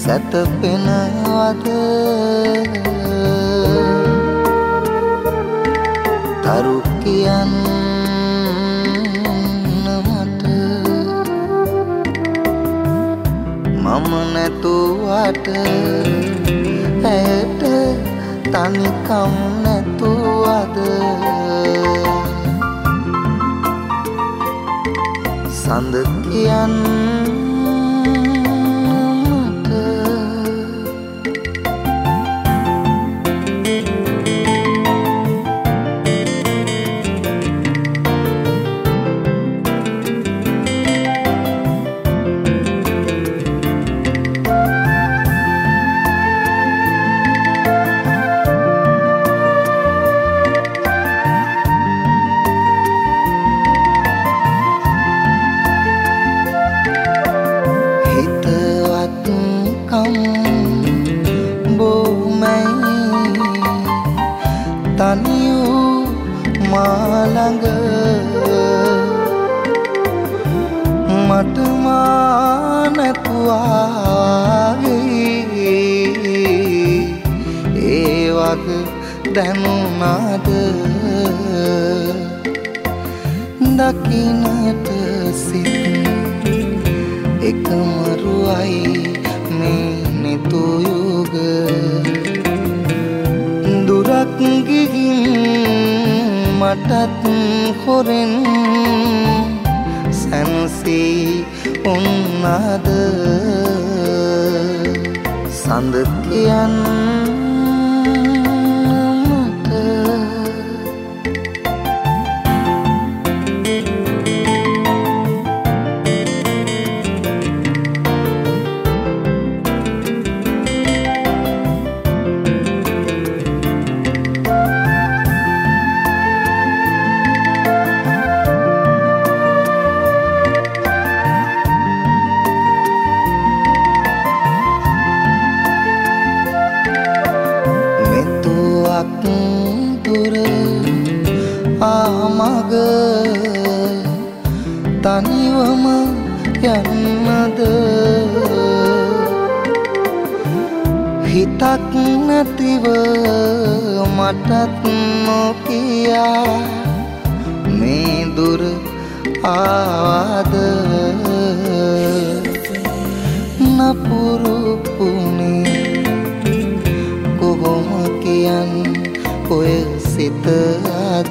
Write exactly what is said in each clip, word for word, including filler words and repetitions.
සැතපෙනවද තරු කියන්න මට මම නැතුවට ඇයට තනිකම් නැතුවද සඳ කියන්න තනියූ මා ළඟ මට මා නැතුවාගේ ඒ වගේ දැනුණාද දකින්නට සිත් එකමරුවයි මේ නිතු යුග දුරක් ගිහින් මටත් හොරෙන් සැනසී උන්නාද සඳ කියන්න දුර ආමග තනිවම යන්නද හිතක් නැතිව මටත් නොකියා මේ දුර ආවද නපුරු පුනේ කොහොම කියන්න ඔය සිත අද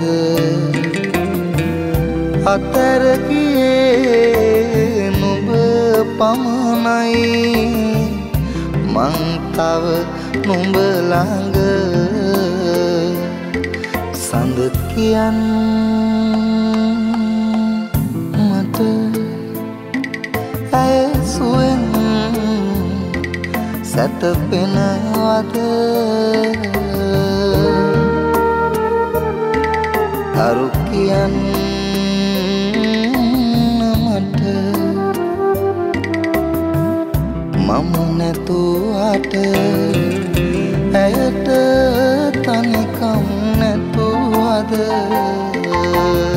අතර ගියේ නුඹ පමණයි මං තව නුඹ ළඟ සඳ කියන්න මට ඇය සුවෙන් සැතපෙනවද තරු කියන්න මට මම නැතුවට ඇයට තනිකම් නැතුවද